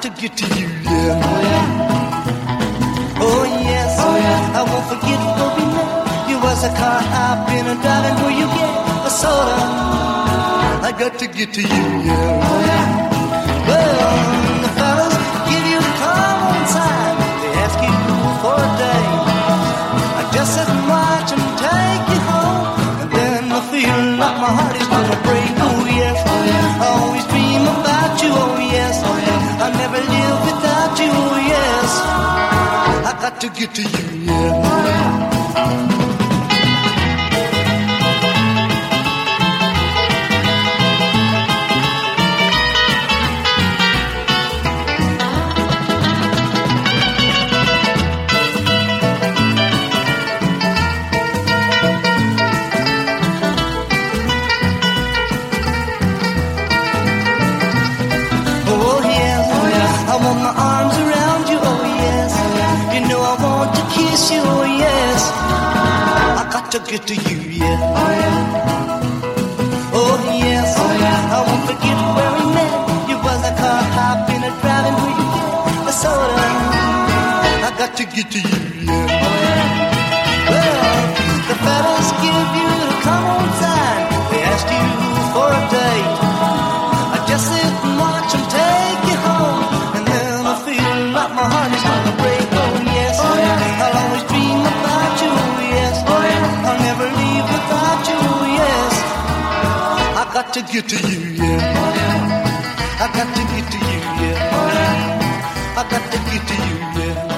to get to you, yeah. Oh yes, oh yeah. I won't forget what we met. You was a car I've been driving. Where you get a soda? I got to get to you, yeah. Oh yeah. Well, the fellas give you a call one time. They ask you for a date. I just sit and watch them take you home, and then I feel like my heart is gonna break. Oh yes, oh yeah. I always dream about you. Oh yes, oh yeah. I never live without you. Oh yes. I got to get to you, yeah. Oh yes, oh yeah. I want my arms around you. Oh yes, you know I want to kiss you. Oh yes, I got to get to you, yeah. Oh yeah. Oh yes, oh yeah. I won't forget where we met. You was a car I've been driving. Where you get a soda? I got to get to you, yeah. Oh yeah. Well, the fellas give you the come on sign. They asked you for a date. I just sit and watch them take you home, and then I feel like my heart is gonna break. Oh yes, oh yeah. I'll always dream about you. Oh yes, oh yeah. I'll never leave without you. Oh yes, I got to get to you, yeah. Oh yeah. I got to get to you, yeah. Oh yeah. I got to get to you, yeah.